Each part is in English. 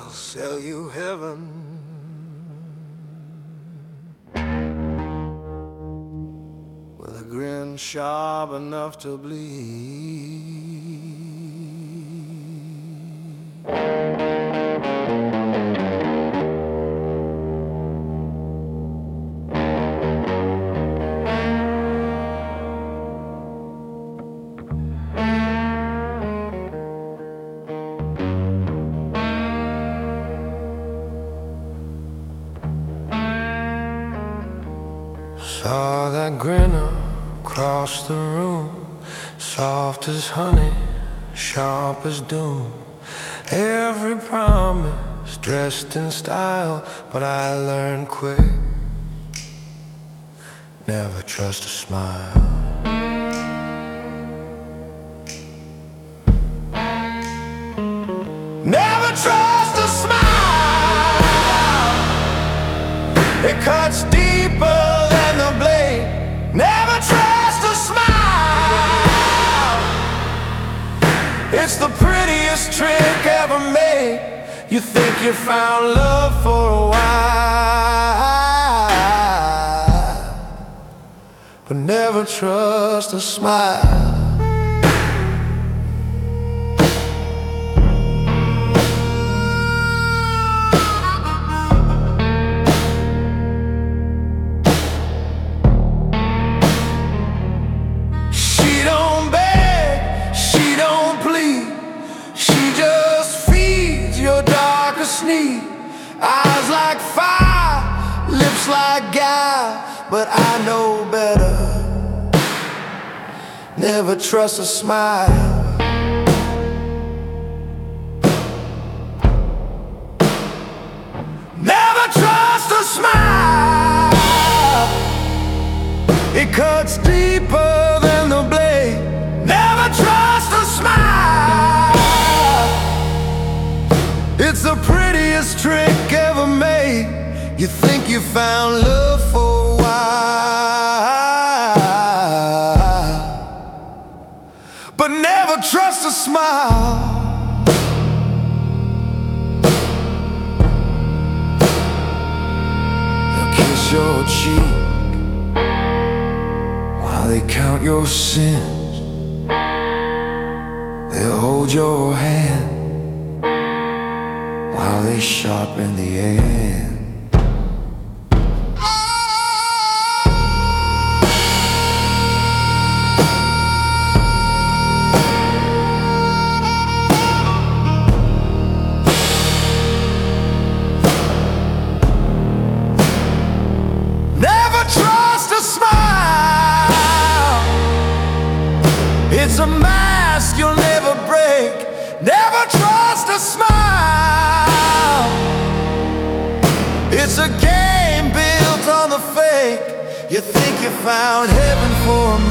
They'll sell you heaven with a grin sharp enough to bleed. Saw that grin across the room, soft as honey, sharp as doom. Every promise dressed in style, but I learned quick, never trust a smile. Never trust a smile. It cuts deeper than the blade. Never trust a smile. It's the prettiest trick ever made. You think you found love for a while, but never trust a smile. Need eyes like fire, lips like guile, but I know better. Never trust a smile. Never trust a smile. It cuts deeper than the blade. Never trust a smile. It's the prettiest trick ever made. You think you found love for a while, but never trust a smile. They'll kiss your cheek while they count your sins. They'll hold your hand while they sharpen the end. Never trust a smile. It's a mask you'll never break. Never trust a smile. It's a game built on the fake. You think you found heaven for a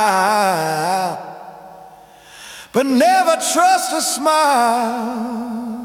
mile, but never trust a smile.